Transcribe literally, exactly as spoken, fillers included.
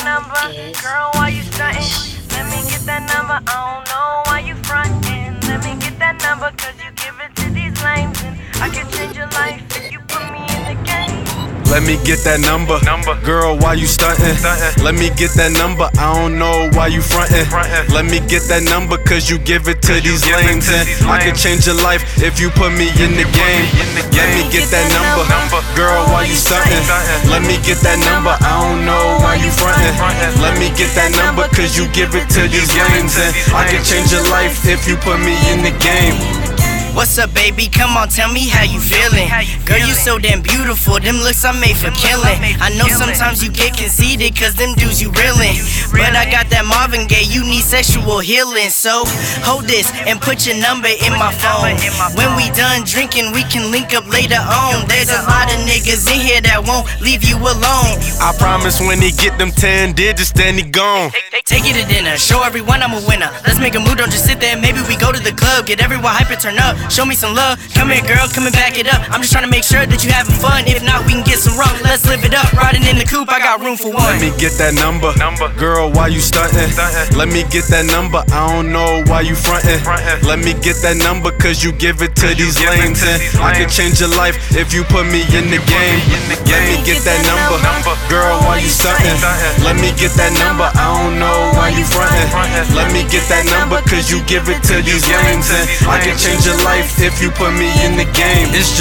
number. Girl, why you stuntin'? Let me get that number. I don't know why you frontin'. Let me get that number, cause you give it to these lames. And I can change your life if you put me in the game. Let me get that number. Girl, why you stuntin'? Let me get that number. I don't know why you frontin'. Let me get that number, cause you give it to these lames. And I can change your life if you put me in the game. Let me get that number. Girl, why you stuntin'? Let me get that number. I don't know why you frontin'. Let me get that number, cause you give it to these lames. And I can change your life if you put me in the game. What's up, baby? Come on, tell me how you feeling. Girl, you so damn beautiful. Them looks are made for killing. I know sometimes you get conceited, cause them dudes you reelin'. But I got that Marvin Gaye, you need sexual healing. So, hold this and put your number in my phone. When we done drinking, we can link up later on. There's a lot of niggas in here that won't leave you alone. I promise when he get them ten digits, then he gone. Take it to dinner, show everyone I'm a winner. Let's make a move, don't just sit there. Maybe we go to the club, get everyone hyper, turn up. Show me some love, come here girl, come and back it up. I'm just trying to make sure that you having fun. If not, we can get some rum, let's live it up. Riding in the coupe, I got room for one. Let me get that number. Girl, why you stuntin'? Let me get that number. I don't know why you frontin'. Let me get that number, cause you give it to these lanes. And I can change your life if you put me in the game. Let me get that number. Girl, why you stuntin'? Let me get that number. I don't know why you frontin'. Let me get that number, cause you give it to these lanes. And I can change your life if you put me in the game. It's